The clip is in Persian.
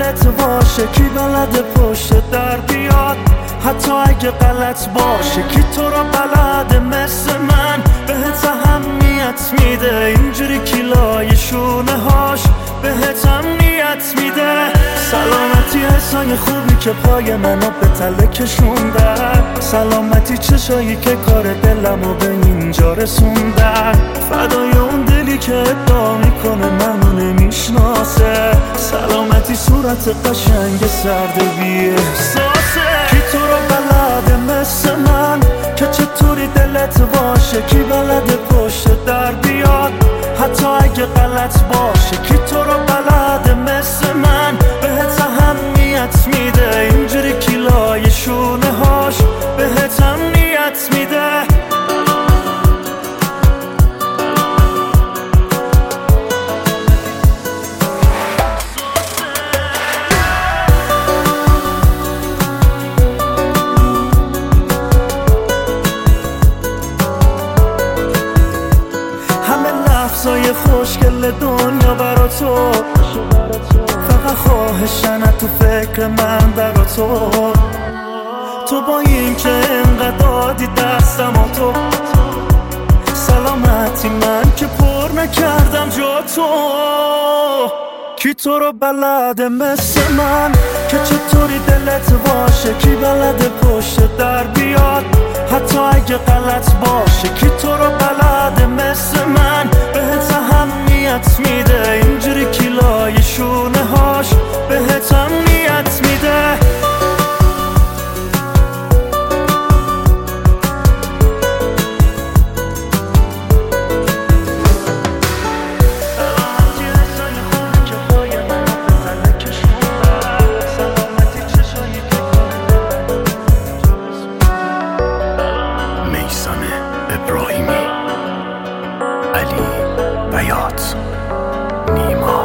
دلت باشه کی بلده پشت در بیاد، حتی اگه غلط باشه کی تو رو بلده مثل من بهت اهمیت میده، اینجوری کیلای شونه هاش بهت امنیت میده. سلامتی حسای خوبی که پای منو به تله کشوندن، سلامتی چشایی که کار دلمو به اینجا رسوندن، فدای اون دلی که ادعا میکنه منو نمیشناسه، سلامتی صورت قشنگ سرد بی احساسه. کی تو رو بلده مثل من که چطوری دلت باشه، کی بلده پشت در بیاد حتی اگه غلط باشه، کی تو رو بلده مثل من بهت اهمیت میده، اینجوری کیلای شونه هاش بهت امنیت میده. لحظای خوشگل دنیا برا تو، فقط خواهشن تو فکر من در تو با این که انقدر دادی دستم و تو سلامتی من که پر نکردم جا تو. کی تو رو بلده مثل من که چطوری دلت باشه، کی بلده پشت در بیاد حتی اگه غلط باشه، کی تو رو بلده مثل من بهت اهمیت میده، اینجوری کیلای شونه هاش بهت امنیت میده. ابراهیمی، علی بیات، نیما.